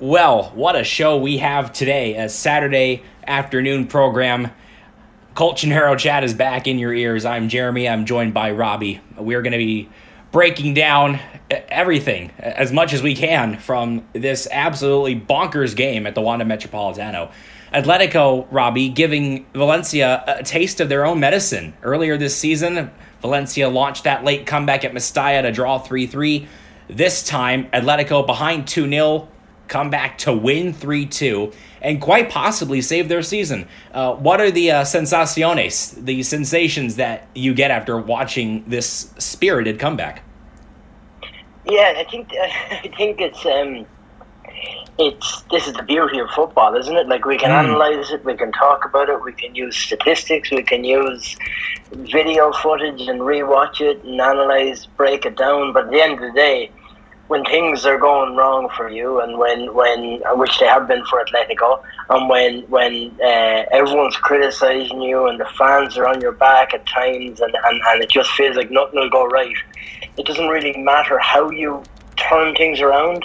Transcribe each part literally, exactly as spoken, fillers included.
Well, what a show we have today, a Saturday afternoon program. Colchonero Chat is back in your ears. I'm Jeremy. I'm joined by Robbie. We're going to be breaking down everything as much as we can from this absolutely bonkers game at the Wanda Metropolitano. Atletico, Robbie, giving Valencia a taste of their own medicine. Earlier this season, Valencia launched that late comeback at Mestalla to draw three three. This time, Atletico behind two nil, come back to win three two, and quite possibly save their season. Uh, what are the uh, sensaciones, the sensations that you get after watching this spirited comeback? Yeah, I think I think it's um, it's this is the beauty of football, isn't it? Like, we can mm. analyze it, we can talk about it, we can use statistics, we can use video footage and rewatch it and analyze, break it down. But at the end of the day, when things are going wrong for you, and when, when which they have been for Atletico, and when when uh, everyone's criticising you and the fans are on your back at times, and, and, and it just feels like nothing will go right, it doesn't really matter how you turn things around.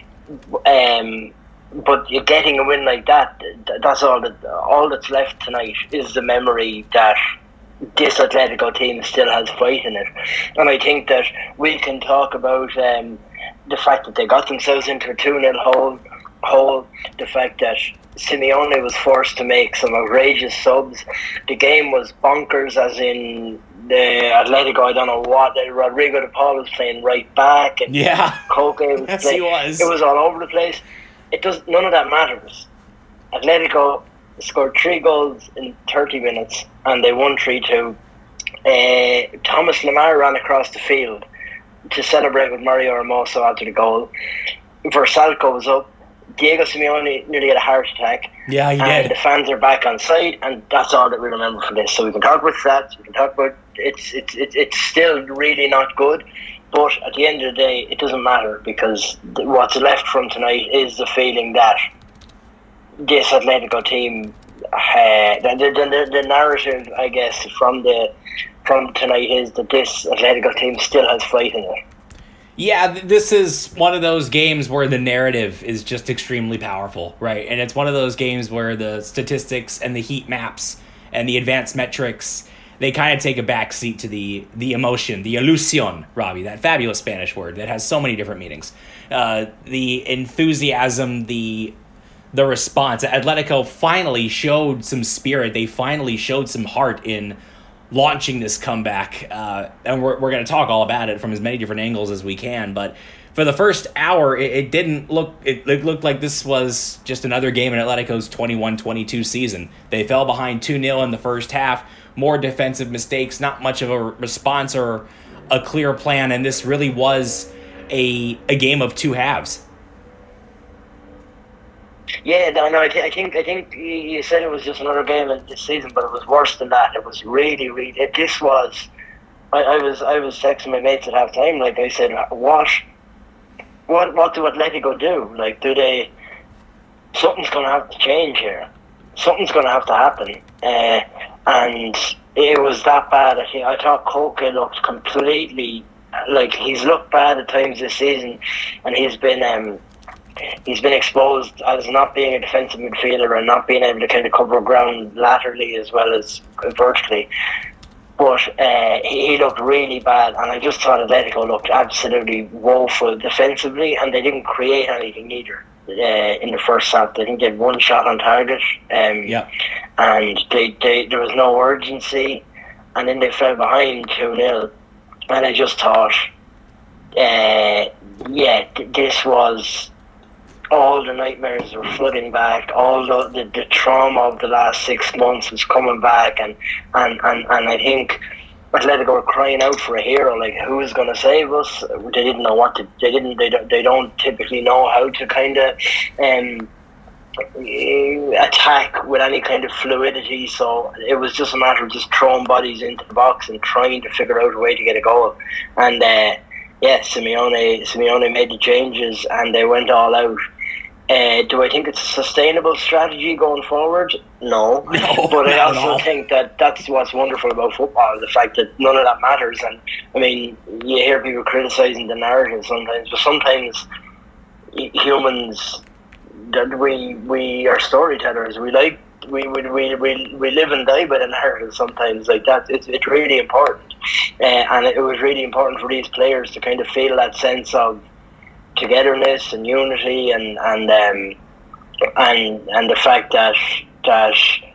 Um, but you're getting a win like that, that's all that all that's left tonight is the memory that this Atletico team still has fight in it. And I think that we can talk about um, the fact that they got themselves into a two nil hole, hole, the fact that Simeone was forced to make some outrageous subs. The game was bonkers, as in the Atletico, I don't know what, Rodrigo de Paul was playing right back, and yeah. Koke was yes, playing. He was. It was all over the place. It does none of that matters. Atletico scored three goals in thirty minutes and they won three two. Uh, Thomas Lemar ran across the field to celebrate with Mario Hermoso after the goal. Versalco was up. Diego Simeone nearly had a heart attack. Yeah, he and did. The fans are back on side, and that's all that we remember from this. So we can talk about stats, we can talk about it's it's it's it's still really not good, but at the end of the day, it doesn't matter, because what's left from tonight is the feeling that this Atletico team, uh, the, the, the, the narrative, I guess, from the from tonight is that this Atletico team still has fight in it. Yeah, this is one of those games where the narrative is just extremely powerful, right? And it's one of those games where the statistics and the heat maps and the advanced metrics, they kind of take a back seat to the the emotion, the ilusión, Robbie, that fabulous Spanish word that has so many different meanings. Uh, the enthusiasm, the the response. Atletico finally showed some spirit. They finally showed some heart in launching this comeback, uh, and we're we're going to talk all about it from as many different angles as we can. But for the first hour, it, it didn't look it, it looked like this was just another game in Atletico's twenty-one twenty-two season. They fell behind two nil in the first half, more defensive mistakes, not much of a response or a clear plan, and this really was a a game of two halves. Yeah, no, no. I, th- I think, I think you said it was just another game in this season, but it was worse than that. It was really, really. It, this was. I, I was, I was texting my mates at half time. Like, I said, what, what, what do Atletico do? Like, do they? Something's going to have to change here. Something's going to have to happen. Uh, and it was that bad. I think I thought Koke looked completely like he's looked bad at times this season, and he's been. Um, He's been exposed as not being a defensive midfielder and not being able to kind of cover ground laterally as well as vertically. But uh, he looked really bad, and I just thought Atletico looked absolutely woeful defensively, and they didn't create anything either uh, in the first half. They didn't get one shot on target, um, yeah. and they, they there was no urgency, and then they fell behind two nil, and I just thought, uh, yeah, th- this was. All the nightmares were flooding back. All the, the, the trauma of the last six months was coming back, and, and, and, and I think Atletico were crying out for a hero. Like, who is going to save us? They didn't know what to. They didn't. They don't. They don't typically know how to kind of um, attack with any kind of fluidity. So it was just a matter of just throwing bodies into the box and trying to figure out a way to get a goal. And uh, yeah, Simeone Simeone made the changes, and they went all out. Uh, do I think it's a sustainable strategy going forward? No. no but I also all. think that that's what's wonderful about football, the fact that none of that matters. And I mean, you hear people criticising the narrative sometimes, but sometimes humans that we we are storytellers. We like we we, we, we, we live and die by the narrative sometimes like that. It's it's really important, uh, and it was really important for these players to kind of feel that sense of togetherness and unity, and and um, and and the fact that that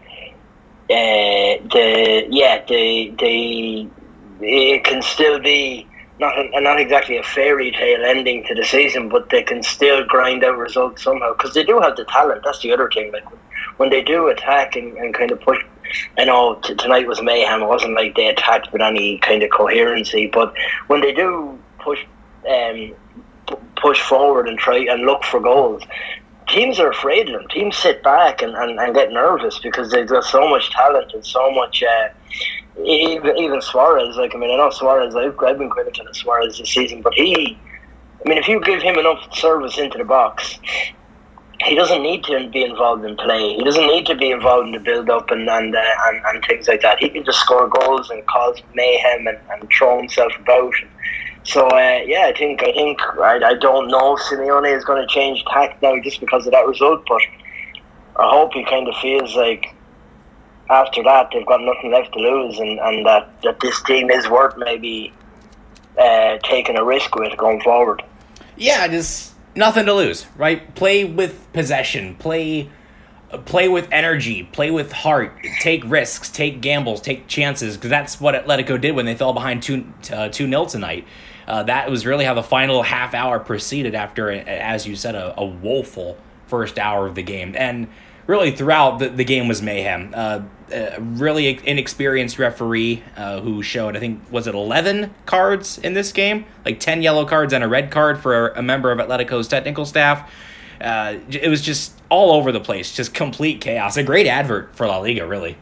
uh, the yeah the the it can still be not a, not exactly a fairy tale ending to the season, but they can still grind out results somehow because they do have the talent. That's the other thing. Like when they do attack and, and kind of push. I know t- tonight was mayhem. It wasn't like they attacked with any kind of coherency, but when they do push, um, p- push forward and try and look for goals, teams are afraid of them. Teams sit back and, and, and get nervous because they've got so much talent and so much. Uh, even, even Suarez, like I mean, I know Suarez. I've, I've been critical of Suarez this season, but he, I mean, if you give him enough service into the box, he doesn't need to be involved in play. He doesn't need to be involved in the build-up and and, uh, and and things like that. He can just score goals and cause mayhem and, and throw himself about. So uh, yeah, I think I think I, I don't know if Simeone is going to change tack now just because of that result, but I hope he kind of feels like after that they've got nothing left to lose, and, and that, that this team is worth maybe uh, taking a risk with going forward. Yeah, just nothing to lose, right? Play with possession, play play with energy, play with heart, take risks, take gambles, take chances, because that's what Atletico did when they fell behind two uh, two nil tonight. Uh, that was really how the final half hour proceeded after, as you said, a, a woeful first hour of the game. And really throughout, the, the game was mayhem. Uh, a really inexperienced referee uh, who showed, I think, was it eleven cards in this game? Like ten yellow cards and a red card for a member of Atletico's technical staff. Uh, it was just all over the place, just complete chaos. A great advert for La Liga, really.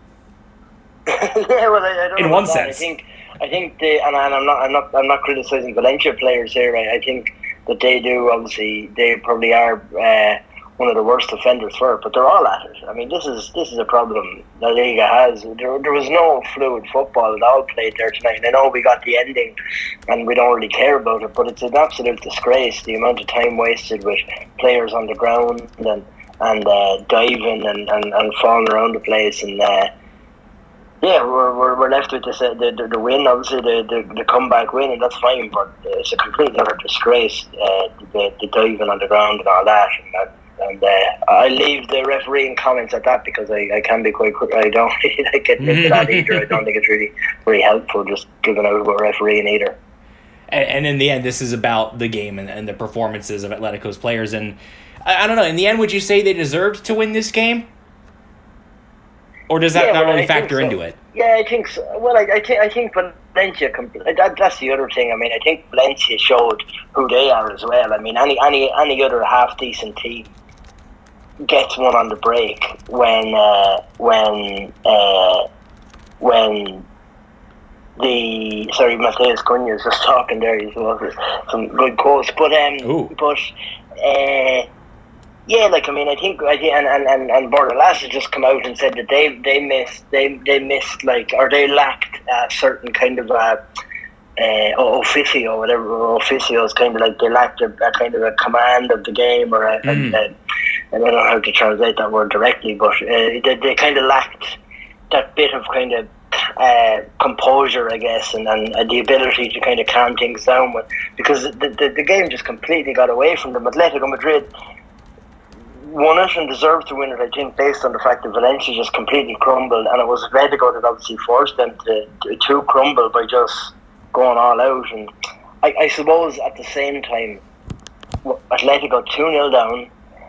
yeah, well, I, I don't in know one that. sense. I think, I think they, and, and I'm not, I'm not, I'm not criticizing Valencia players here. I, I think that they do. Obviously, they probably are uh, one of the worst offenders for it, but they're all at it. I mean, this is this is a problem La Liga has. There, there was no fluid football at all played there tonight. And I know we got the ending, and we don't really care about it, but it's an absolute disgrace the amount of time wasted with players on the ground and and uh, diving and, and, and falling around the place. And uh, yeah, we're, we're we're left with this, uh, the, the the win, obviously the, the the comeback win, and that's fine. But it's a complete utter disgrace, uh, the, the diving on the ground and all that. And that And uh, I leave the refereeing comments at that because I, I can be quite quick. I don't really like getting into that either. I don't think it's really really helpful just giving out about refereeing either. And, and in the end, this is about the game and, and the performances of Atletico's players. And I, I don't know, in the end, would you say they deserved to win this game? Or does that yeah, not well, really I factor so. into it? Yeah, I think so. Well, I, I think I think Valencia. That, that's the other thing. I mean, I think Valencia showed who they are as well. I mean, any any any other half decent team gets one on the break when uh, when uh, when the sorry Mateus Cunha is just talking there. He's some good quotes, but um, Ooh. but uh, yeah, like I mean, I think I think and and and, and Bordalas has just come out and said that they they missed they they missed like or they lacked a certain kind of a. Uh, officio, whatever officio is kind of like they lacked a, a kind of a command of the game, or a, mm. a, a, I don't know how to translate that word directly, but uh, they, they kind of lacked that bit of kind of uh, composure, I guess, and, and uh, the ability to kind of calm things down with, because the, the the game just completely got away from them. Atletico Madrid won it and deserved to win it, I think, based on the fact that Valencia just completely crumbled, and it was Atletico that obviously forced them to to, to crumble by just going all out. And I, I suppose at the same time Atletico two nil down,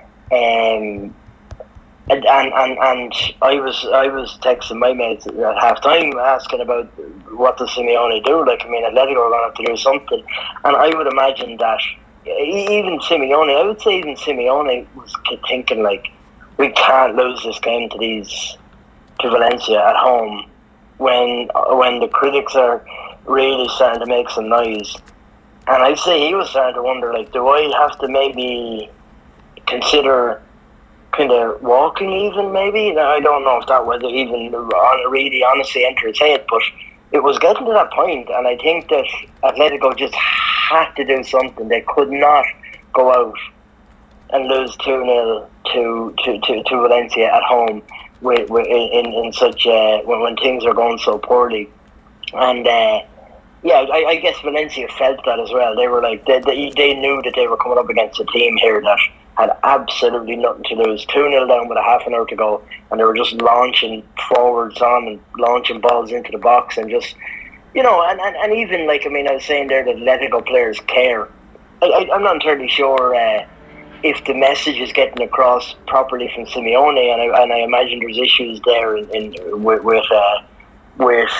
um, and, and and and I was I was texting my mates at half time asking about what does Simeone do. Like, I mean, Atletico are going to have to do something, and I would imagine that even Simeone, I would say even Simeone was thinking like, we can't lose this game to these to Valencia at home when when the critics are really starting to make some noise. And I'd say he was starting to wonder, like, do I have to maybe consider kind of walking even, maybe? Now, I don't know if that was even really honestly entered his head, but it was getting to that point, and I think that Atletico just had to do something. They could not go out and lose two nil to, to, to, to Valencia at home with, with, in, in such uh, when, when things are going so poorly. And uh, yeah, I, I guess Valencia felt that as well. They were like, they, they, they knew that they were coming up against a team here that had absolutely nothing to lose. two nil down with a half an hour to go, and they were just launching forwards on and launching balls into the box and just, you know, and, and, and even, like, I mean, I was saying there that Atletico players care. I, I, I'm not entirely sure uh, if the message is getting across properly from Simeone, and I, and I imagine there's issues there in, in with with, uh, with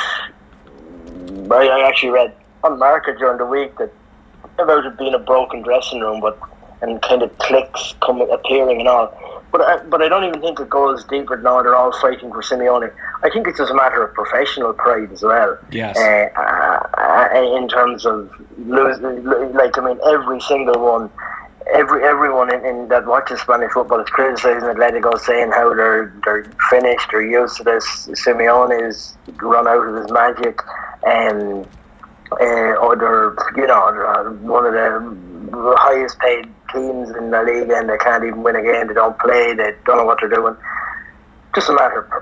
I, I actually read on Market during the week that about it being a broken dressing room, but and kind of cliques coming appearing and all. But I, but I don't even think it goes deeper than all. They're all fighting for Simeone. I think it's just a matter of professional pride as well. Yes. Uh, uh, in terms of losing, like, I mean, every single one, every everyone in, in that watches Spanish football is criticising Atletico, saying how they're they're finished, they're used to this. Simeone is run out of his magic, and uh, or they're, you know, they're one of the highest paid teams in the league, and they can't even win a game. They don't play. They don't know what they're doing. Just a matter of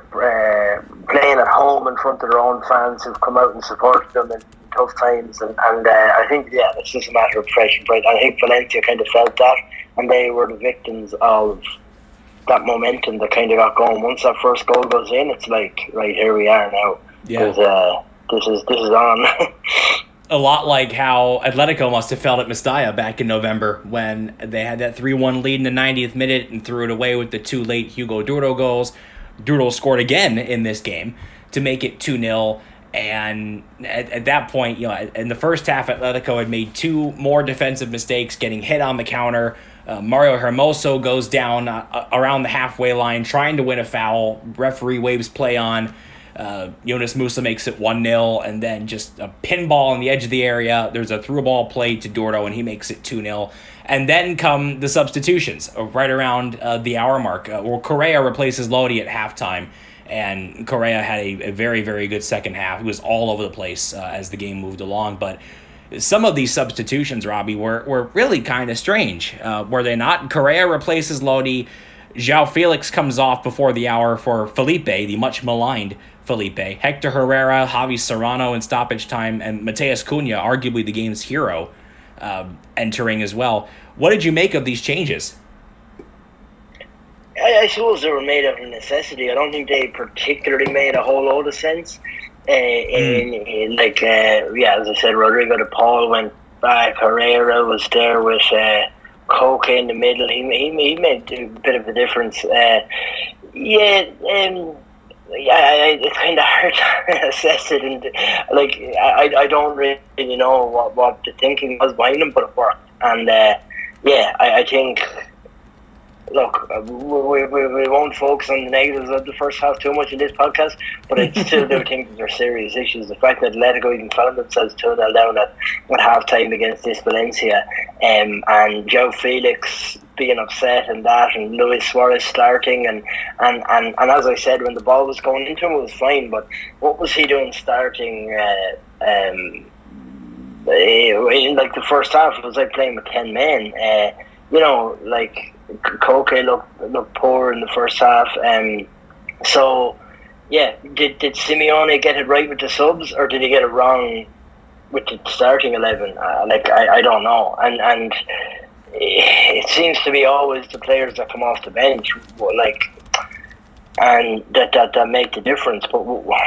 uh, playing at home in front of their own fans who've come out and supported them in tough times. And, and uh, I think, yeah, it's just a matter of fresh and bright. I think Valencia kind of felt that, and they were the victims of that momentum that kind of got going. Once that first goal goes in, it's like, right, here we are now. Yeah. Uh, this is this is on. A lot like how Atletico must have felt at Mestalla back in November when they had that three one lead in the ninetieth minute and threw it away with the two late Hugo Duro goals. Duro scored again in this game to make it two nil. And at, at that point, you know, in the first half, Atletico had made two more defensive mistakes, getting hit on the counter. Uh, Mario Hermoso goes down uh, around the halfway line trying to win a foul. Referee waves play on. Uh, Yunus Musa makes it one nil, and then just a pinball on the edge of the area. There's a through ball play to Dordo, and he makes it two nil. And then come the substitutions right around uh, the hour mark. Uh, well, Correa replaces Lodi at halftime, and Correa had a, a very, very good second half. He was all over the place uh, as the game moved along. But some of these substitutions, Robbie, were, were really kind of strange, uh, were they not? Correa replaces Lodi. João Felix comes off before the hour for Felipe, the much maligned Felipe. Hector Herrera, Javi Serrano in stoppage time, and Mateus Cunha, arguably the game's hero, uh, entering as well. What did you make of these changes? I, I suppose they were made out of necessity. I don't think they particularly made a whole load of sense. Uh, mm. in, in, like, uh, yeah, as I said, Rodrigo de Paul went back. Herrera was there with uh, Koke in the middle. He, he, he made a bit of a difference. Uh, yeah, um... Yeah, I, it's kind of hard to assess it, and like I, I don't really know what, what the thinking was behind them, but it worked. And uh, yeah, I, I think. Look, we, we we won't focus on the negatives of the first half too much in this podcast, but I still do think that there are serious issues. The fact that Atletico even found themselves two nil down at, at half time against this Valencia, um, and João Felix being upset and that, and Luis Suarez starting, and, and, and, and as I said, when the ball was going into him, it was fine, but what was he doing starting uh, um, in like the first half? It was like playing with ten men. Uh, you know, like Koke looked looked poor in the first half. Um, so yeah, did did Simeone get it right with the subs, or did he get it wrong with the starting eleven? Uh, like I, I don't know, and and it seems to be always the players that come off the bench, like, and that that, that make the difference. But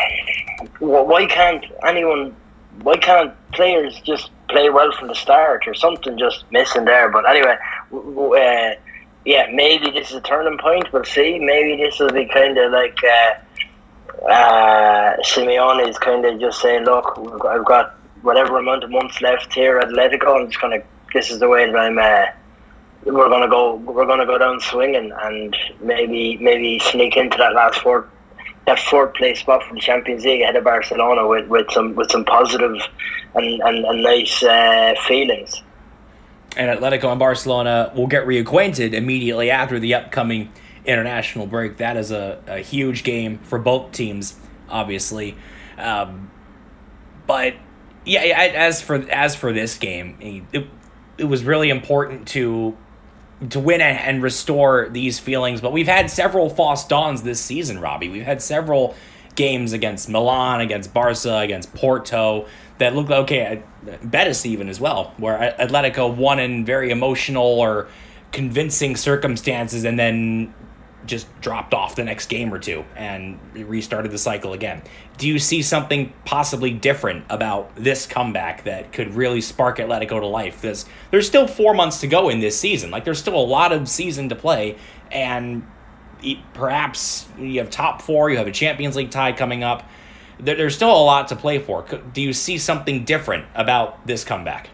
why can't anyone? Why can't players just play well from the start, or something just missing there? But anyway, uh, yeah, maybe this is a turning point. We'll see. Maybe this will be kind of like uh, uh, Simeone is kind of just saying, "Look, I've got whatever amount of months left here at Atletico. I'm just gonna. This is the way that I'm. Uh, we're gonna go. We're gonna go down swinging, and maybe maybe sneak into that last fourth." That fourth place spot for the Champions League ahead of Barcelona with, with some with some positive and, and, and nice uh, feelings. And Atletico and Barcelona will get reacquainted immediately after the upcoming international break. That is a, a huge game for both teams, obviously. Um, but yeah, as for as for this game, it, it was really important to to win and restore these feelings. But we've had several false dawns this season, Robbie. We've had several games against Milan, against Barca, against Porto that looked okay, Betis even as well, where Atletico won in very emotional or convincing circumstances and then just dropped off the next game or two and restarted the cycle again. Do you see something possibly different about this comeback that could really spark Atletico to life? Because there's still four months to go in this season. Like, there's still a lot of season to play, and perhaps you have top four, you have a Champions League tie coming up. There's still a lot to play for. Do you see something different about this comeback?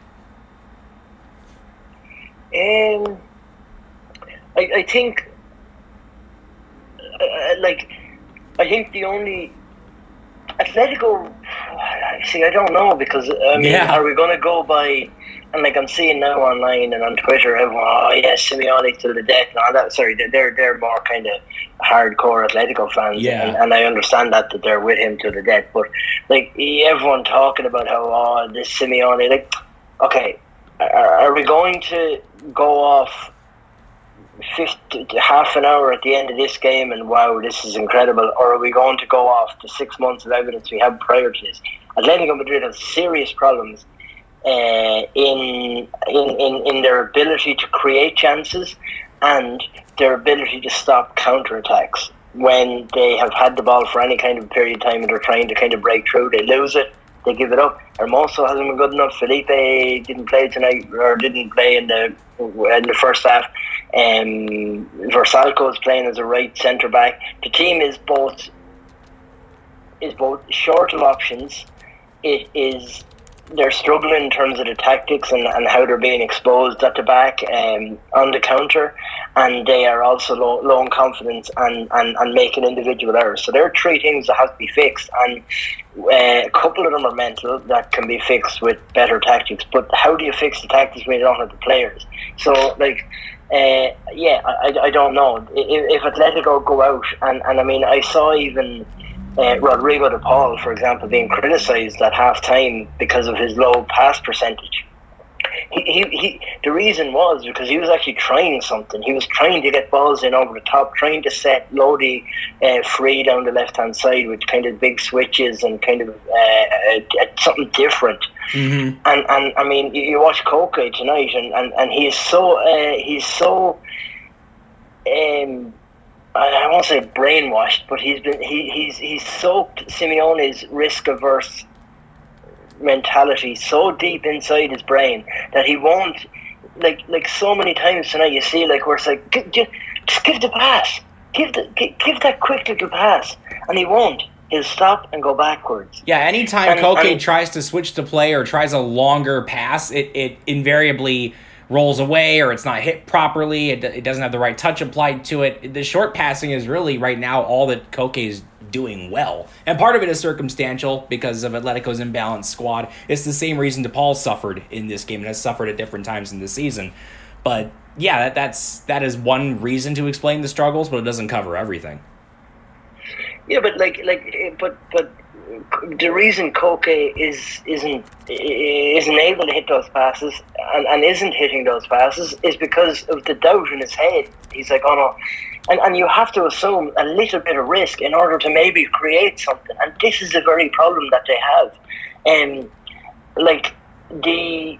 Um, I, I think, uh, like, I think the only Atletico. See, I don't know, because I mean, yeah. Are we going to go by? And like, I'm seeing now online and on Twitter, everyone, oh yes, Simeone till the death and all that. Sorry, they're they're more kind of hardcore Atletico fans, yeah. and, and I understand that that they're with him till the death. But like, everyone talking about how oh this Simeone, like, okay, are, are we going to go off fifty, half an hour at the end of this game and wow, this is incredible, or are we going to go off the six months of evidence we have prior to this? Atletico Madrid has serious problems uh, in, in in in their ability to create chances and their ability to stop counterattacks when they have had the ball for any kind of period of time and they're trying to kind of break through. They lose it, they give it up. Hermoso hasn't been good enough. Felipe didn't play tonight, or didn't play in the in the first half. Um, Versalco is playing as a right centre back. The team is both is both short of options. It is they're struggling in terms of the tactics and, and how they're being exposed at the back, um, on the counter, and they are also low, low in confidence and, and, and making individual errors. So there are three things that have to be fixed, and uh, a couple of them are mental that can be fixed with better tactics. But how do you fix the tactics when you don't have the players? So like, uh, yeah, I, I don't know if, if Atletico go out and, and I mean I saw even. Uh, Rodrigo de Paul, for example, being criticised at half time because of his low pass percentage. He, he, he, the reason was because he was actually trying something. He was trying to get balls in over the top, trying to set Lodi uh, free down the left hand side with kind of big switches and kind of uh, uh, something different. Mm-hmm. And and I mean, you, you watch Koke tonight, and and, and he's so uh, he's so. Um, I won't say brainwashed, but he's been he, he's he's soaked Simeone's risk-averse mentality so deep inside his brain that he won't, like like so many times tonight you see, like, where it's like, just, just give the pass, give the give that quick little pass, and he won't. He'll stop and go backwards. Yeah, anytime Koke tries to switch to play or tries a longer pass, it, it invariably rolls away, or it's not hit properly. It, it doesn't have the right touch applied to it. The short passing is really right now all that Koke is doing well. And part of it is circumstantial because of Atletico's imbalanced squad. It's the same reason DePaul suffered in this game and has suffered at different times in the season. But yeah, that, that's that is one reason to explain the struggles, but it doesn't cover everything. Yeah, but like like but but the reason Koke is isn't isn't able to hit those passes and, and isn't hitting those passes is because of the doubt in his head. He's like, oh no, and and you have to assume a little bit of risk in order to maybe create something. And this is the very problem that they have. And um, like the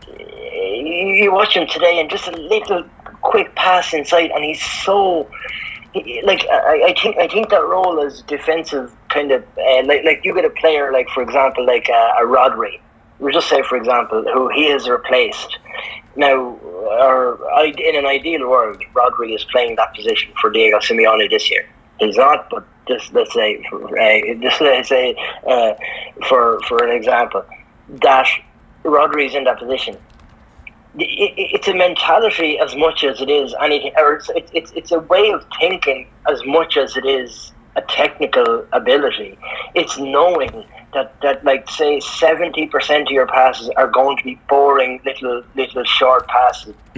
you watch him today, and just a little quick pass inside, and he's so. Like I, I think, I think that role as defensive kind of uh, like like you get a player like, for example, like uh, a Rodri. We'll just say, for example, who he has replaced. Now, or in an ideal world, Rodri is playing that position for Diego Simeone this year. He's not, but just let's say, uh, just let's say, uh, for for an example, that Rodri is in that position. It's a mentality as much as it is anything, or it's, it's it's a way of thinking as much as it is a technical ability. It's knowing that, that like, say, seventy percent of your passes are going to be boring little little short passes. Mm.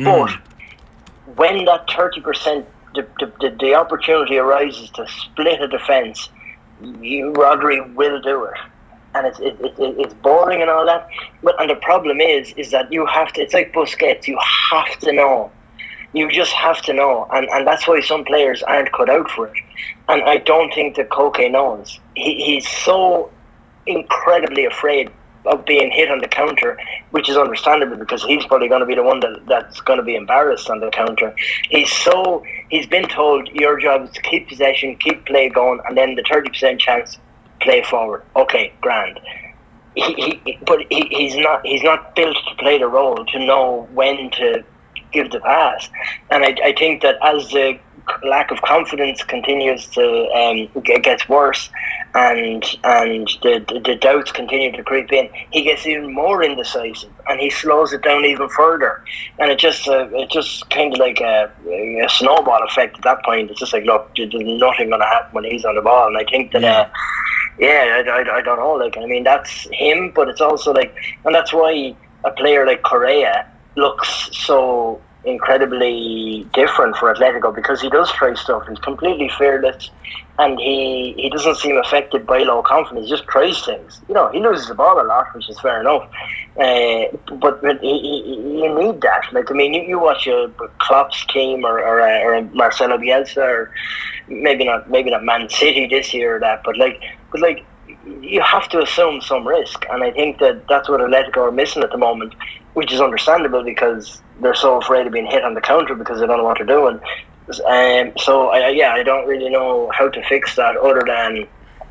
But when that thirty percent, the, the, the opportunity arises to split a defence, you, Rodri will do it. And it's it, it, it's boring and all that, but and the problem is is that you have to. It's like Busquets. You have to know, You just have to know, and, and that's why some players aren't cut out for it. And I don't think that Koke knows. He, he's so incredibly afraid of being hit on the counter, which is understandable because he's probably going to be the one that, that's going to be embarrassed on the counter. He's so he's been told your job is to keep possession, keep play going, and then the thirty percent chance, play forward. Okay, grand. He, he but he, he's not he's not built to play the role to know when to give the pass, and I, I think that as the lack of confidence continues to um, get, gets worse, and and the, the the doubts continue to creep in, he gets even more indecisive, and he slows it down even further, and it just uh, it just kind of like a, a snowball effect at that point. It's just like, look, there's nothing going to happen when he's on the ball, and I think that. Uh, yeah, I, I, I don't know. Like, I mean, that's him, but it's also like, and that's why a player like Correa looks so incredibly different for Atletico, because he does try stuff. He's completely fearless, and he, he doesn't seem affected by low confidence. He just tries things. You know, he loses the ball a lot, which is fair enough. Uh, but but he, he, you need that. Like, I mean, you, you watch a Klopp's team or or, a, or a Marcelo Bielsa, or maybe not maybe not Man City this year or that, but like but like. you have to assume some risk, and I think that that's what Atletico are missing at the moment, which is understandable because they're so afraid of being hit on the counter because they don't know what they're doing. Um, so I, yeah, I don't really know how to fix that other than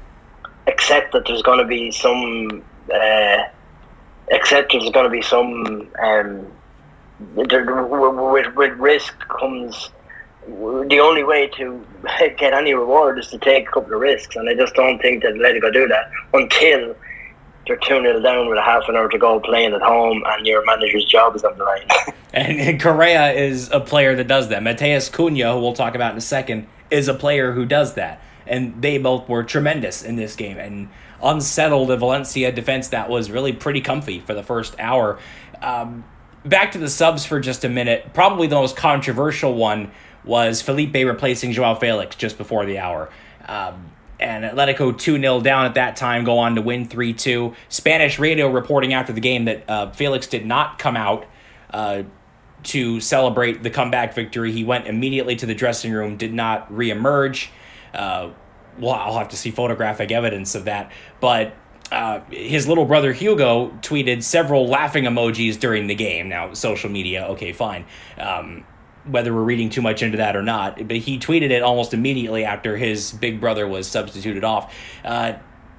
accept that there's going to be some uh, accept there's going to be some um, there, with, with risk comes. The only way to get any reward is to take a couple of risks, and I just don't think that Atletico do that until they're two nil down with a half an hour to go playing at home and your manager's job is on the line. and, and Correa is a player that does that. Mateus Cunha, who we'll talk about in a second, is a player who does that. And they both were tremendous in this game and unsettled a Valencia defense that was really pretty comfy for the first hour. Um, back to the subs for just a minute. Probably the most controversial one was Felipe replacing Joao Felix just before the hour. Um, and Atletico two nil down at that time, go on to win three two. Spanish radio reporting after the game that uh, Felix did not come out uh, to celebrate the comeback victory. He went immediately to the dressing room, did not reemerge. Uh, well, I'll have to see photographic evidence of that. But uh, his little brother Hugo tweeted several laughing emojis during the game. Now, social media, okay, fine. Um, whether we're reading too much into that or not, but he tweeted it almost immediately after his big brother was substituted off. Uh,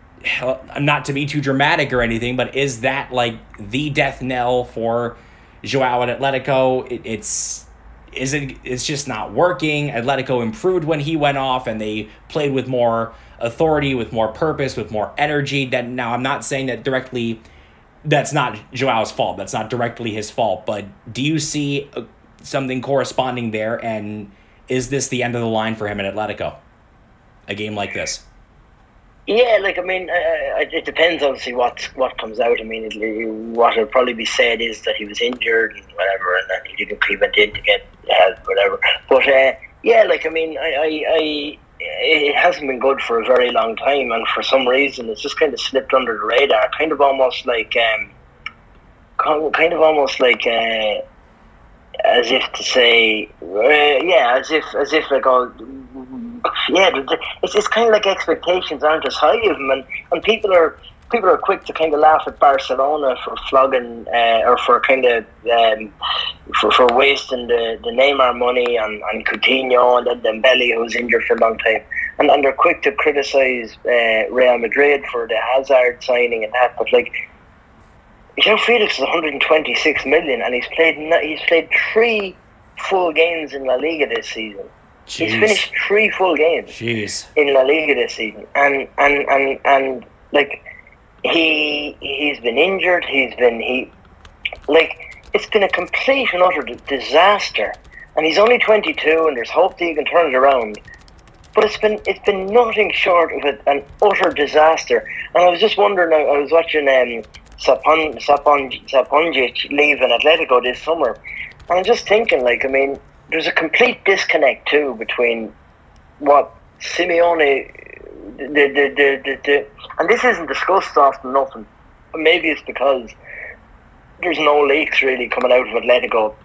not to be too dramatic or anything, but is that like the death knell for Joao at Atletico? It, it's is it? It's just not working. Atletico improved when he went off, and they played with more authority, with more purpose, with more energy. That now I'm not saying that directly. That's not Joao's fault. That's not directly his fault. But do you see a, something corresponding there, and is this the end of the line for him at Atletico? A game like this? Yeah, like I mean, uh, it depends obviously what what comes out. I mean, it, what will probably be said is that he was injured and whatever, and that he didn't he went in to get help, whatever. But uh, yeah, like I mean, I, I, I it hasn't been good for a very long time, and for some reason, it's just kind of slipped under the radar. Kind of almost like, um, kind of almost like. Uh, As if to say, uh, yeah, as if, as if like, oh, yeah, it's it's kind of like expectations aren't as high of him, and, and people are people are quick to kind of laugh at Barcelona for flogging uh, or for kind of um, for for wasting the, the Neymar money on, on Coutinho and then Dembele, who's injured for a long time, and, and they're quick to criticise uh, Real Madrid for the Hazard signing and that, but like. Joao Felix is one hundred twenty-six million, and he's played he's played three full games in La Liga this season. Jeez. He's finished three full games Jeez. in La Liga this season, and and, and, and like he he's been injured. He's been he like it's been a complete and utter disaster. And he's only twenty-two, and there's hope that he can turn it around. But it's been it's been nothing short of a, an utter disaster. And I was just wondering. I, I was watching. Um, Sapon, Sapon, Saponjic leaving Atletico this summer, and I'm just thinking, like, I mean, there's a complete disconnect too between what Simeone, the the the, the, the and this isn't discussed often enough, and maybe it's because there's no leaks really coming out of Atletico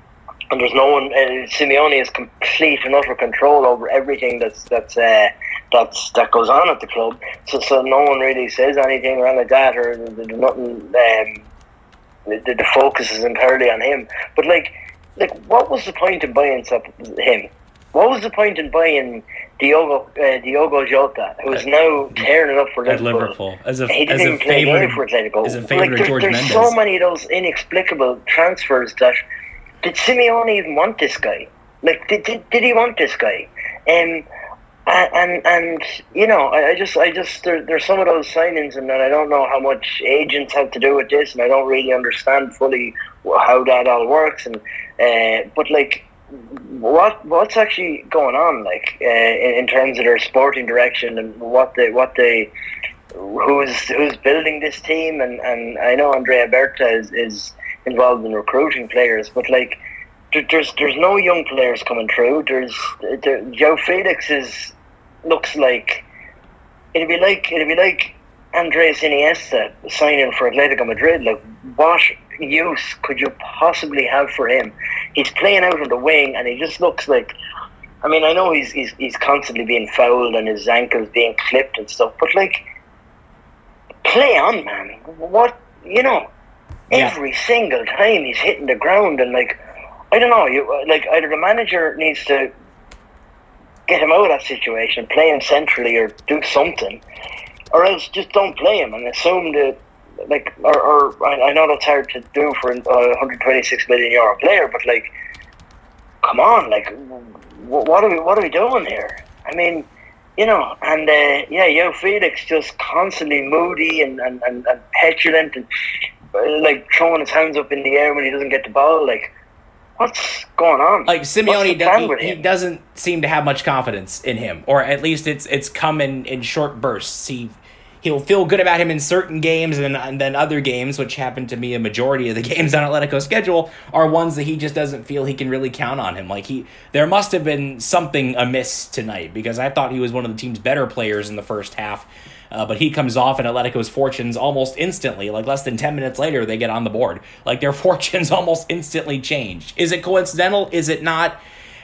and there's no one. Uh, Simeone has complete and utter control over everything that's that's uh, that's that goes on at the club. So so no one really says anything around like that, or there's nothing. Um, the, the focus is entirely on him. But like, like, what was the point in buying him? What was the point in buying Diogo uh, Diogo Jota, who's now tearing it up for Liverpool? Liverpool as a he didn't as a even play favorite for Atletico. as a favorite like, there, George there's Mendes. so many of those inexplicable transfers that did Simeone even want this guy? Like, did did, did he want this guy? Um, and and, and you know, I, I just I just there, there's some of those signings, and I don't know how much agents have to do with this, and I don't really understand fully how that all works. And uh, but like. What what's actually going on, like uh, in, in terms of their sporting direction, and what they what they who's who's building this team, and, and I know Andrea Berta is, is involved in recruiting players, but like there, there's there's no young players coming through. There's there, Joe Felix is looks like it'd be like it'd be like Andres Iniesta signing for Atletico Madrid. Like, what use could you possibly have for him? He's playing out on the wing, and he just looks like. I mean, I know he's he's he's constantly being fouled and his ankles being clipped and stuff, but like, play on, man. What you know? Yeah. Every single time he's hitting the ground, and like, I don't know. You like either the manager needs to get him out of that situation, play him centrally, or do something, or else just don't play him and assume that. Like, or, or I know that's hard to do for a one hundred twenty-six million euro player, but like, come on, like, what are we, what are we doing here? I mean, you know, and uh, yeah, João Felix just constantly moody and, and, and, and petulant, and uh, like throwing his hands up in the air when he doesn't get the ball. Like, what's going on? Like, Simeone, do, he, he doesn't seem to have much confidence in him, or at least it's it's come in, in short bursts. He He'll feel good about him in certain games, and, and then other games, which happen to be a majority of the games on Atletico's schedule, are ones that he just doesn't feel he can really count on him. Like, he, there must have been something amiss tonight, because I thought he was one of the team's better players in the first half. Uh, but he comes off, and Atletico's fortunes almost instantly, like less than ten minutes later, they get on the board. Like, their fortunes almost instantly changed. Is it coincidental? Is it not?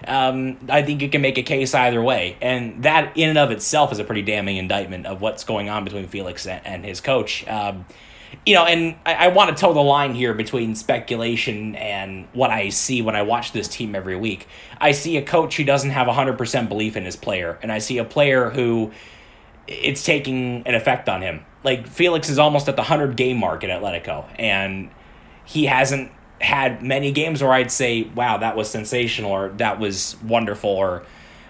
Um, I think you can make a case either way, and that in and of itself is a pretty damning indictment of what's going on between Felix and, and his coach. Um, you know, and I, I want to toe the line here between speculation and what I see when I watch this team every week. I see a coach who doesn't have one hundred percent belief in his player, and I see a player who it's taking an effect on him. Like, Felix is almost at the one hundred game mark at Atletico, and he hasn't had many games where I'd say, wow, that was sensational, or that was wonderful, or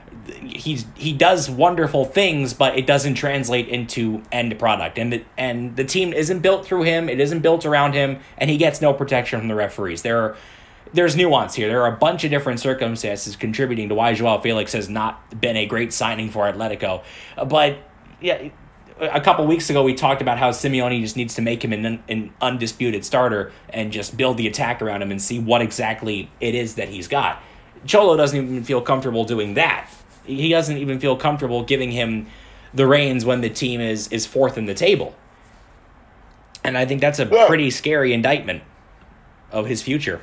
he's he does wonderful things, but it doesn't translate into end product. And the, and the team isn't built through him, it isn't built around him, and he gets no protection from the referees. There are there's nuance here. There are a bunch of different circumstances contributing to why Joao Felix has not been a great signing for Atletico. But yeah, a couple weeks ago, we talked about how Simeone just needs to make him an, an undisputed starter and just build the attack around him and see what exactly it is that he's got. Cholo doesn't even feel comfortable doing that. He doesn't even feel comfortable giving him the reins when the team is, is fourth in the table. And I think that's a yeah. pretty scary indictment of his future.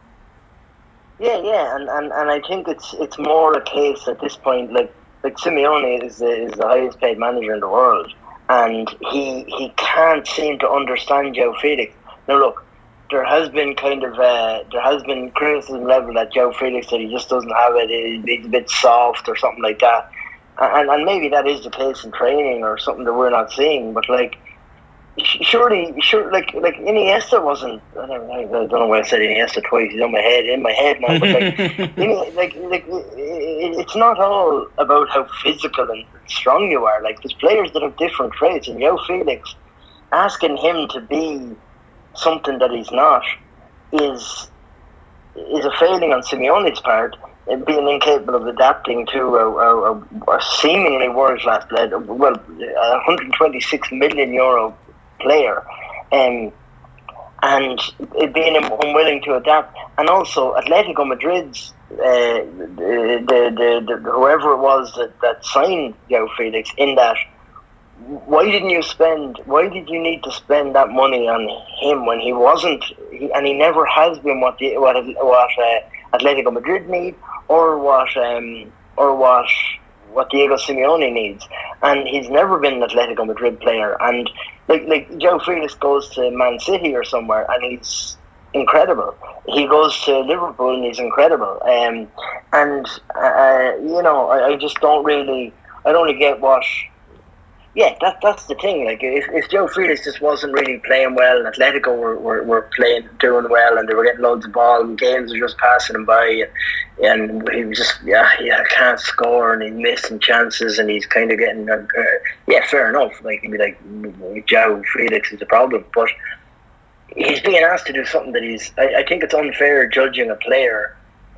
Yeah, yeah, and, and, and I think it's it's more a case at this point, like, Like Simeone is the, is the highest paid manager in the world, and he he can't seem to understand João Felix. Now look, there has been kind of uh, there has been criticism leveled at João Felix that he just doesn't have it. He's a bit soft or something like that, and and maybe that is the case in training or something that we're not seeing. But like, surely, sure, like like Iniesta wasn't. I don't know, I don't know why I said Iniesta twice. He's on my head, in my head now. But like, like, like, it's not all about how physical and strong you are. Like, there's players that have different traits, and João Felix, asking him to be something that he's not is is a failing on Simeone's part. Being incapable of adapting to a, a, a seemingly world-class player, well, a one hundred twenty-six million euro player, um, and it being unwilling to adapt, and also Atletico Madrid's uh, the, the, the, the whoever it was that, that signed João Felix, in that, why didn't you spend? Why did you need to spend that money on him when he wasn't, he, and he never has been what the, what what uh, Atletico Madrid need, or what um, or what what Diego Simeone needs. And he's never been an Atletico Madrid player. And like like Joe Felix goes to Man City or somewhere, and he's incredible. He goes to Liverpool and he's incredible. Um, and uh, you know, I, I just don't really, I don't really get what. Yeah, that that's the thing. Like, if, if Joe Felix just wasn't really playing well, and Atletico were, were, were playing, doing well, and they were getting loads of ball, and games were just passing him by, and, and he was just, yeah, yeah, can't score, and he's missing chances, and he's kind of getting, uh, uh, yeah, fair enough. Like, he'd be like, Joe Felix is the problem, but he's being asked to do something that he's. I, I think it's unfair judging a player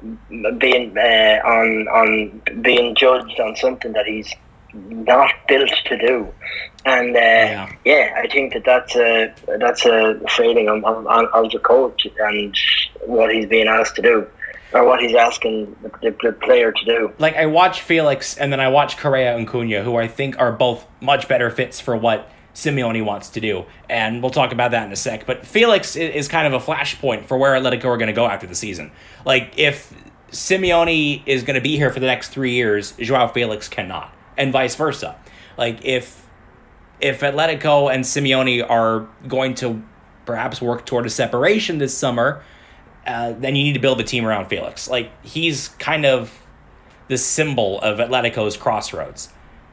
being uh, on on being judged on something that he's not built to do, and uh, yeah. yeah, I think that that's a that's a failing on, on, on the coach and what he's being asked to do, or what he's asking the, the player to do. Like, I watch Felix, and then I watch Correa and Cunha, who I think are both much better fits for what Simeone wants to do, and we'll talk about that in a sec. But Felix is kind of a flashpoint for where Atletico are going to go after the season. Like, if Simeone is going to be here for the next three years, Joao Felix cannot. And vice versa. Like, if if Atletico and Simeone are going to perhaps work toward a separation this summer, uh, then you need to build a team around Felix. Like, he's kind of the symbol of Atletico's crossroads.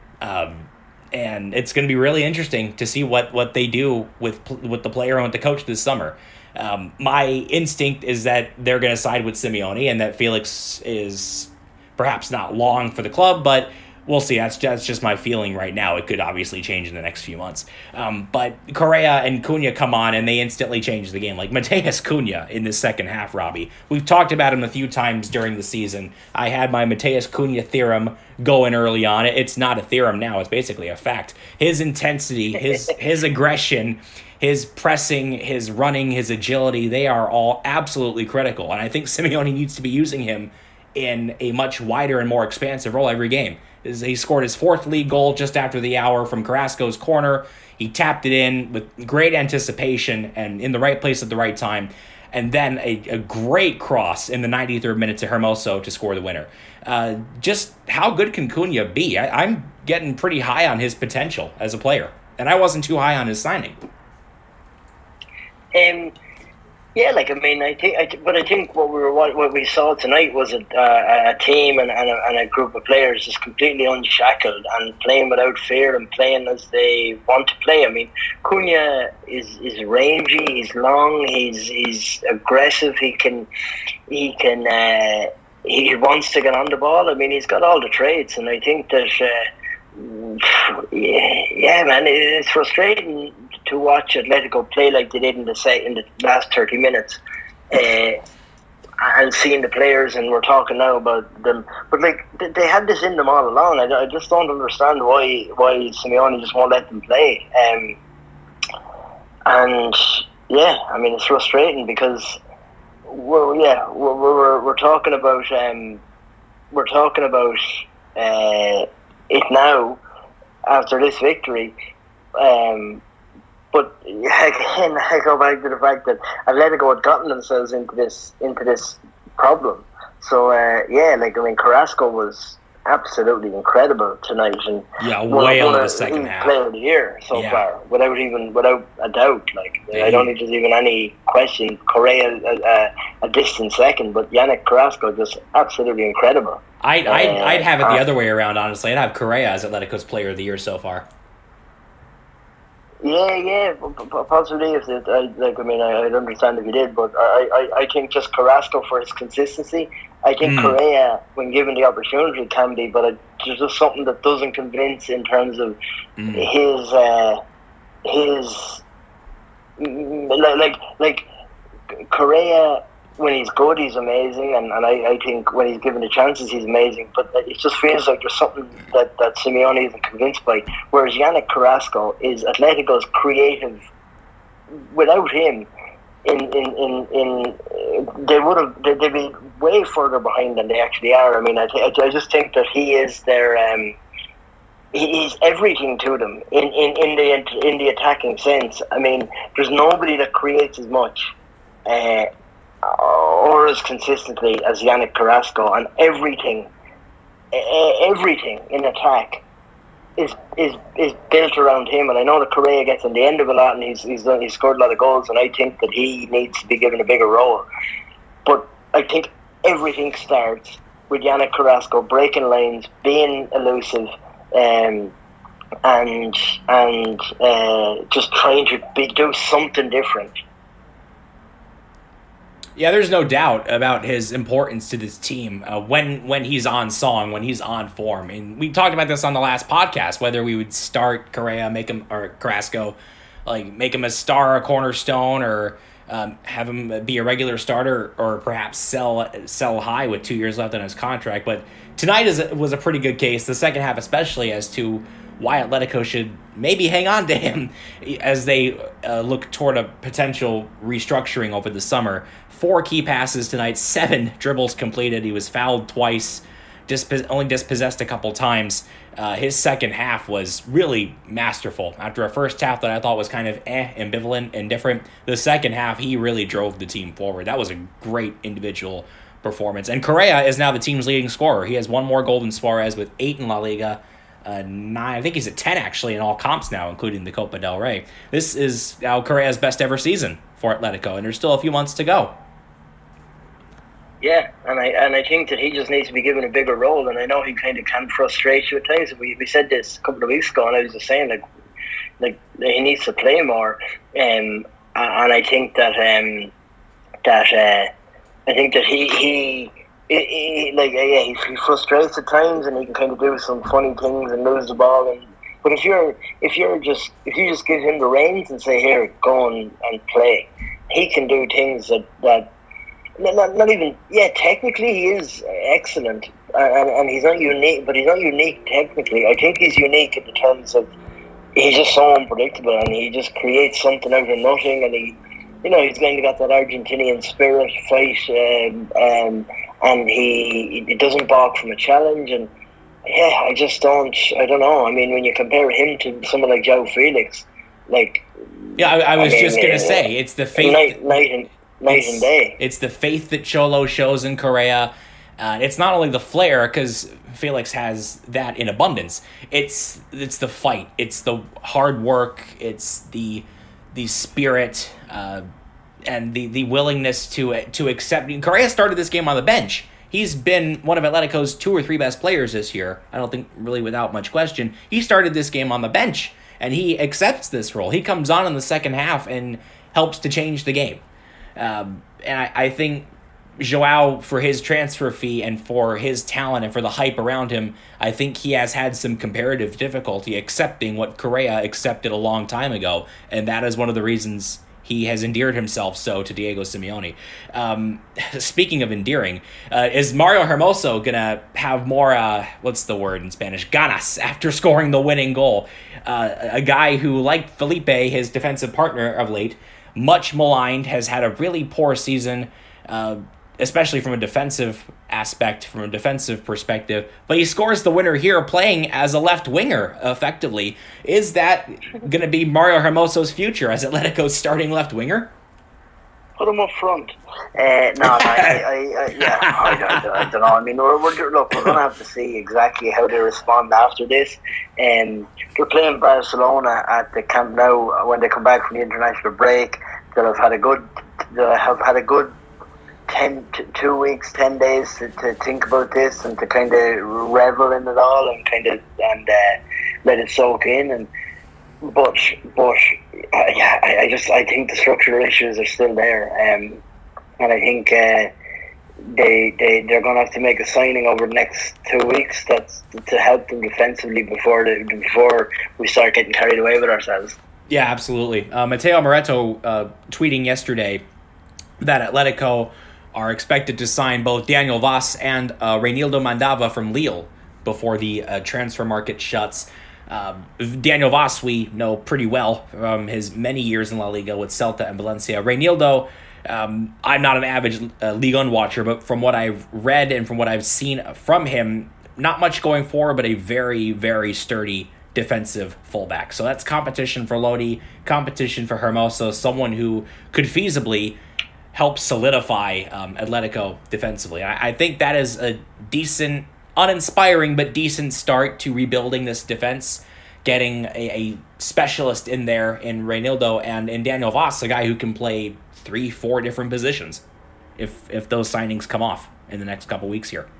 Um, and it's going to be really interesting to see what, what they do with with the player and with the coach this summer. Um, my instinct is that they're going to side with Simeone and that Felix is perhaps not long for the club, but we'll see. That's just, that's just my feeling right now. It could obviously change in the next few months. Um, but Correa and Cunha come on, and they instantly change the game. Like Mateus Cunha in this second half, Robbie. We've talked about him a few times during the season. I had my Mateus Cunha theorem going early on. It's not a theorem now. It's basically a fact. His intensity, his his aggression, his pressing, his running, his agility, they are all absolutely critical. And I think Simeone needs to be using him in a much wider and more expansive role every game. He scored his fourth league goal just after the hour from Carrasco's corner. He tapped it in with great anticipation and in the right place at the right time. And then a, a great cross in the ninety-third minute to Hermoso to score the winner. Uh, just how good can Cunha be? I, I'm getting pretty high on his potential as a player. And I wasn't too high on his signing. Um, yeah, like I mean, I think, I, but I think what we were what, what we saw tonight was a, uh, a team and, and, a, and a group of players just completely unshackled and playing without fear and playing as they want to play. I mean, Cunha is, is rangy, he's long, he's he's aggressive, he can he can uh, he wants to get on the ball. I mean, he's got all the traits, and I think that uh, yeah, yeah, man, it's frustrating to watch Atletico play like they did in the set in the last thirty minutes, uh, and seeing the players, and we're talking now about them, but like they had this in them all along. I, I just don't understand why why Simeone just won't let them play. Um, and yeah, I mean, it's frustrating because we're yeah we're we're, we're talking about um, we're talking about uh, it now after this victory. Um, But again, I go back to the fact that Atletico had gotten themselves into this into this problem. So uh, yeah, like I mean, Carrasco was absolutely incredible tonight, and yeah, way one, on one the of, second half, player of the year so yeah. far, without even without a doubt. Like yeah. I don't think there's even any question. Correa a, a, a distant second, but Yannick Carrasco just absolutely incredible. I'd I'd, uh, I'd have it the other way around. Honestly, I'd have Correa as Atletico's player of the year so far. Yeah, yeah, possibly. If it, I, like, I mean, I, I'd understand if he did, but I, I, I think just Carrasco for his consistency. I think mm. Correa, when given the opportunity, can be, but it, there's just something that doesn't convince in terms of mm. his, uh, his, like, like Correa. When he's good, he's amazing, and, and I, I think when he's given the chances, he's amazing. But it just feels like there's something that, that Simeone isn't convinced by. Whereas Yannick Carrasco is Atletico's creative. Without him, in in, in, in they would have they, they'd be way further behind than they actually are. I mean, I th- I just think that he is their um, he's everything to them in, in, in the in the attacking sense. I mean, there's nobody that creates as much. Uh, or as consistently as Yannick Carrasco, and everything, everything in attack is is is built around him. And I know that Correa gets on the end of a lot, and he's he's done, he's scored a lot of goals, and I think that he needs to be given a bigger role. But I think everything starts with Yannick Carrasco breaking lines, being elusive, um, and and uh, just trying to be, do something different. Yeah, there's no doubt about his importance to this team uh, when when he's on song, when he's on form. And we talked about this on the last podcast, whether we would start Correa, make him, or Carrasco, like make him a star, a cornerstone, or um, have him be a regular starter, or perhaps sell sell high with two years left on his contract. But tonight is a, was a pretty good case, the second half especially, as to why Atletico should maybe hang on to him as they uh, look toward a potential restructuring over the summer. Four key passes tonight, seven dribbles completed. He was fouled twice, disp- only dispossessed a couple times. Uh, his second half was really masterful. After a first half that I thought was kind of eh, ambivalent, indifferent, the second half, he really drove the team forward. That was a great individual performance. And Correa is now the team's leading scorer. He has one more goal than Suarez with eight in La Liga. Uh, nine, I think he's at ten actually in all comps now, including the Copa del Rey. This is now Correa's best ever season for Atletico, and there's still a few months to go. Yeah, and I and I think that he just needs to be given a bigger role, and I know he kind of can frustrate you at times. We we said this a couple of weeks ago, and I was just saying like like he needs to play more, um, and I think that um that uh, I think that he he. He, he, like yeah, he, he frustrates at times, and he can kind of do some funny things and lose the ball. And but if you're if you're just if you just give him the reins and say, "Here, go and, and play," he can do things that that not, not even yeah. Technically, he is excellent, and, and he's not unique. But he's not unique technically. I think he's unique in the terms of he's just so unpredictable, and he just creates something out of nothing, and he. You know, he's going to get that Argentinian spirit, fight, um, um, and he he doesn't balk from a challenge. And yeah, I just don't, I don't know. I mean, when you compare him to someone like João Felix, like yeah, I, I was I mean, just gonna uh, say it's the faith night, night and night and day. It's the faith that Cholo shows in Correa. Uh, it's not only the flair, because Felix has that in abundance. It's it's the fight. It's the hard work. It's the the spirit uh, and the, the willingness to to accept. Correa started this game on the bench. He's been one of Atletico's two or three best players this year. I don't think really without much question. He started this game on the bench, and he accepts this role. He comes on in the second half and helps to change the game. Um, and I, I think Joao, for his transfer fee and for his talent and for the hype around him, I think he has had some comparative difficulty accepting what Correa accepted a long time ago, and that is one of the reasons he has endeared himself so to Diego Simeone. Um, speaking of endearing, uh, is Mario Hermoso going to have more, uh, what's the word in Spanish, ganas, after scoring the winning goal? Uh, a guy who, like Felipe, his defensive partner of late, much maligned, has had a really poor season, uh, especially from a defensive aspect, from a defensive perspective. But he scores the winner here playing as a left winger, effectively. Is that going to be Mario Hermoso's future as Atletico's starting left winger? Put him up front. Uh, no, I, I, I, yeah, I, I, I don't know. I mean, we're, we're, look, we're going to have to see exactly how they respond after this. Um, they're playing Barcelona at the Camp Nou when they come back from the international break. They'll have had a good, they'll have had a good ten, two weeks, ten days to, to think about this and to kind of revel in it all and kind of and uh, let it soak in. And but but uh, yeah, I, I just I think the structural issues are still there, um, and I think uh, they they they're going to have to make a signing over the next two weeks that's to help them defensively before the, before we start getting carried away with ourselves. Yeah, absolutely. Uh, Mateo Moretto uh, tweeting yesterday that Atletico are expected to sign both Daniel Vaz and uh, Reinildo Mandava from Lille before the uh, transfer market shuts. Uh, Daniel Vaz we know pretty well from his many years in La Liga with Celta and Valencia. Reinildo, um, I'm not an avid uh, Ligue one watcher, but from what I've read and from what I've seen from him, not much going forward, but a very, very sturdy defensive fullback. So that's competition for Lodi, competition for Hermoso, someone who could feasibly help solidify um, Atletico defensively. I, I think that is a decent, uninspiring, but decent start to rebuilding this defense, getting a, a specialist in there in Reinildo and in Daniel Vaz, a guy who can play three, four different positions if if those signings come off in the next couple weeks here.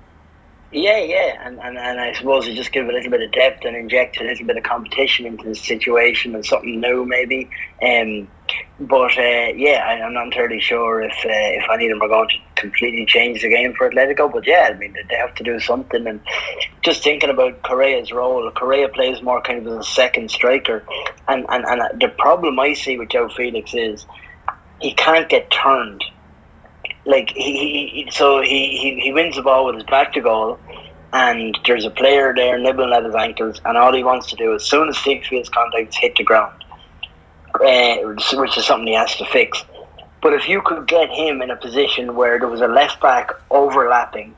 Yeah, yeah, and, and and I suppose you just give a little bit of depth and inject a little bit of competition into the situation and something new maybe. Um, but uh, yeah, I, I'm not entirely sure if uh, if any of them are going to completely change the game for Atletico. But yeah, I mean they have to do something. And just thinking about Correa's role, Correa plays more kind of as a second striker, and and and the problem I see with João Felix is he can't get turned. Like he, he so he, he, he wins the ball with his back to goal, and there's a player there nibbling at his ankles, and all he wants to do as soon as he feels contact is hit the ground, uh, which is something he has to fix. But if you could get him in a position where there was a left back overlapping,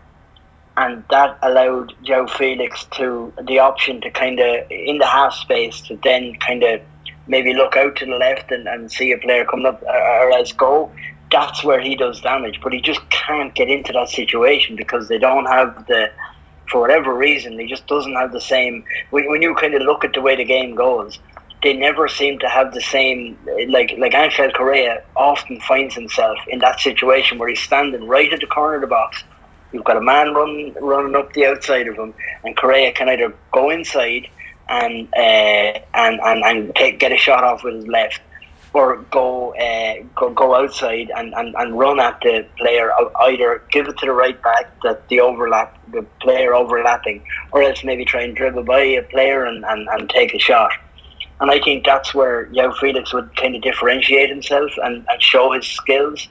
and that allowed João Felix to the option to kind of in the half space to then kind of maybe look out to the left and, and see a player coming up or else go. That's where he does damage, but he just can't get into that situation because they don't have the, for whatever reason, he just doesn't have the same. When, when you kind of look at the way the game goes, they never seem to have the same. Like like Angel Correa often finds himself in that situation where he's standing right at the corner of the box. You've got a man running running up the outside of him, and Correa can either go inside and uh, and and and take, get a shot off with his left, or go uh, go go outside and, and, and run at the player, either give it to the right back, that the overlap, the player overlapping, or else maybe try and dribble by a player and, and, and take a shot. And I think that's where João Felix would kind of differentiate himself and, and show his skills.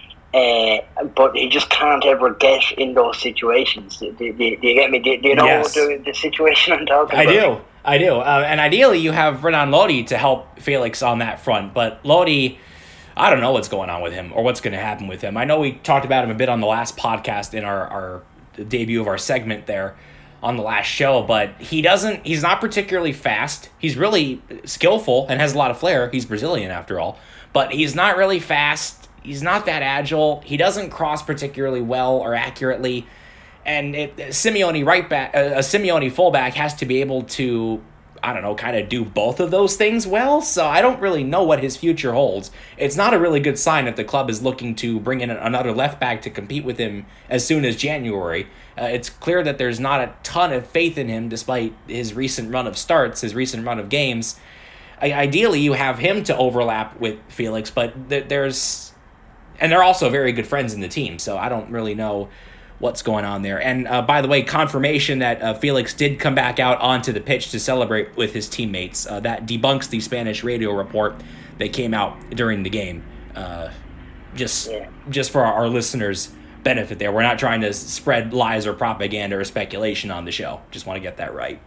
Uh, but he just can't ever get in those situations. Do, do, do you get me? Do, do you know yes. the, the situation I'm talking I about? I do. I do. Uh, and ideally, you have Renan Lodi to help Felix on that front. But Lodi, I don't know what's going on with him or what's going to happen with him. I know we talked about him a bit on the last podcast in our, our debut of our segment there on the last show, but he doesn't, he's not particularly fast. He's really skillful and has a lot of flair. He's Brazilian after all, but he's not really fast. He's not that agile. He doesn't cross particularly well or accurately. And it, Simeone right back, a Simeone fullback has to be able to, I don't know, kind of do both of those things well. So I don't really know what his future holds. It's not a really good sign if the club is looking to bring in another left back to compete with him as soon as January. Uh, it's clear that there's not a ton of faith in him despite his recent run of starts, his recent run of games. I, ideally, you have him to overlap with Felix, but th- there's... And they're also very good friends in the team, so I don't really know what's going on there. And uh, by the way, confirmation that uh, Felix did come back out onto the pitch to celebrate with his teammates. Uh, that debunks the Spanish radio report that came out during the game. Uh, just, yeah. just for our, our listeners' benefit there. We're not trying to spread lies or propaganda or speculation on the show. Just want to get that right.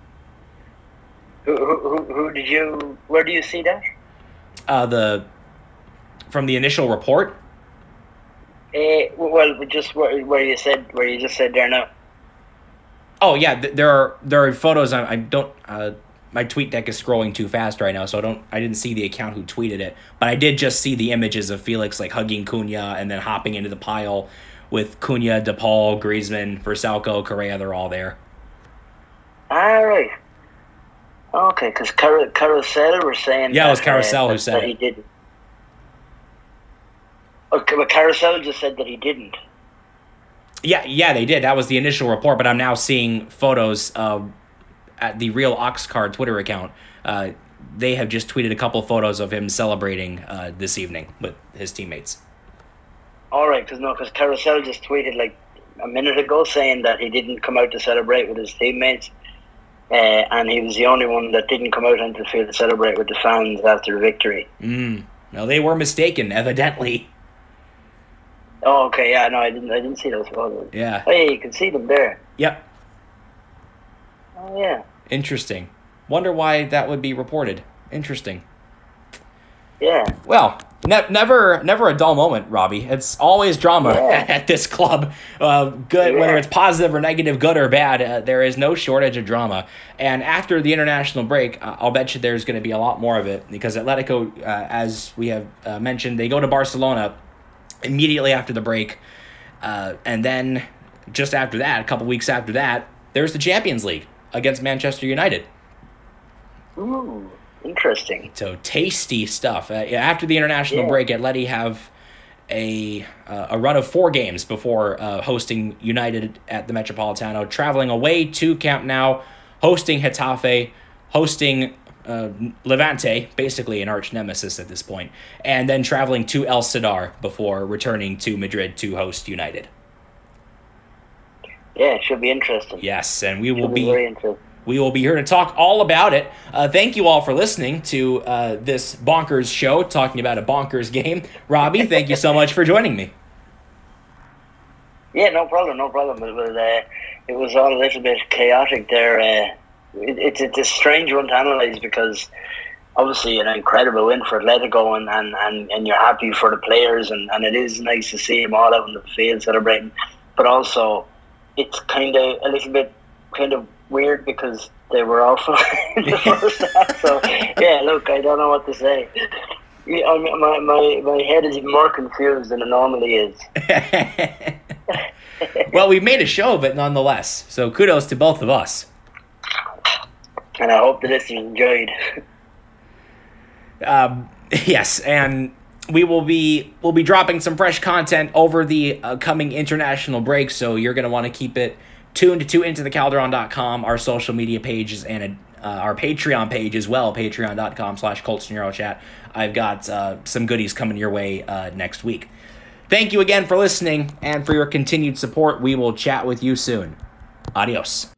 Who, who, who did you... Where do you see that? Uh, the from the initial report. Uh, well, just where, where you said, where you just said there now. Oh yeah, th- there are there are photos. I, I don't. Uh, my tweet deck is scrolling too fast right now, so I don't. I didn't see the account who tweeted it, but I did just see the images of Felix like hugging Cunha and then hopping into the pile with Cunha, DePaul, Griezmann, Versalco, Correa. They're all there. All right. Okay, because Car- Carousel were saying. Yeah, that, it was Carousel uh, who said that it. He didn't. Okay, but Carousel just said that he didn't. Yeah, yeah, they did. That was the initial report, but I'm now seeing photos uh, at the Real Oxcard Twitter account. Uh, they have just tweeted a couple photos of him celebrating uh, this evening with his teammates. All right, because no, because Carousel just tweeted like a minute ago saying that he didn't come out to celebrate with his teammates, uh, and he was the only one that didn't come out onto the field to celebrate with the fans after the victory. Mm. No, they were mistaken, evidently. Oh, okay, yeah, no, I didn't. I didn't see those photos. Yeah. Oh, yeah, you can see them there. Yep. Oh, yeah. Interesting. Wonder why that would be reported. Interesting. Yeah. Well, ne- never, never a dull moment, Robbie. It's always drama yeah. at this club. Uh, good, yeah. Whether it's positive or negative, good or bad, uh, there is no shortage of drama. And after the international break, uh, I'll bet you there's going to be a lot more of it because Atletico, uh, as we have uh, mentioned, they go to Barcelona immediately after the break. Uh, and then just after that, a couple weeks after that, there's the Champions League against Manchester United. Ooh, interesting. So tasty stuff. Uh, after the international Yeah. break, Atleti have a uh, a run of four games before uh, hosting United at the Metropolitano, traveling away to Camp Nou, hosting Getafe, hosting uh, Levante, basically an arch nemesis at this point, and then traveling to El Sadar before returning to Madrid to host United. Yeah, it should be interesting. Yes, and we will Should be be very interesting. we will be here to talk all about it. Uh, thank you all for listening to uh, this bonkers show, talking about a bonkers game. Robbie, thank you so much for joining me. Yeah, no problem, no problem. It was, uh, it was all a little bit chaotic there. Uh, it, it's, it's a strange one to analyse because obviously an incredible win for Atletico and, and, and, and you're happy for the players and, and it is nice to see them all out in the field celebrating. But also, it's kind of a little bit kind of weird because they were awful in the first half. So, yeah, look, I don't know what to say. Yeah, I mean, my, my, my head is even more confused than it normally is. Well, we've made a show of it nonetheless, so kudos to both of us. And I hope the listeners enjoyed. Um, yes, and we will be we'll be dropping some fresh content over the uh, coming international break, so you're going to want to keep it tuned to into the calderon dot com, our social media pages, and uh, our Patreon page as well, patreon dot com slash Colts and Eurochat. I've got uh, some goodies coming your way uh, next week. Thank you again for listening and for your continued support. We will chat with you soon. Adios.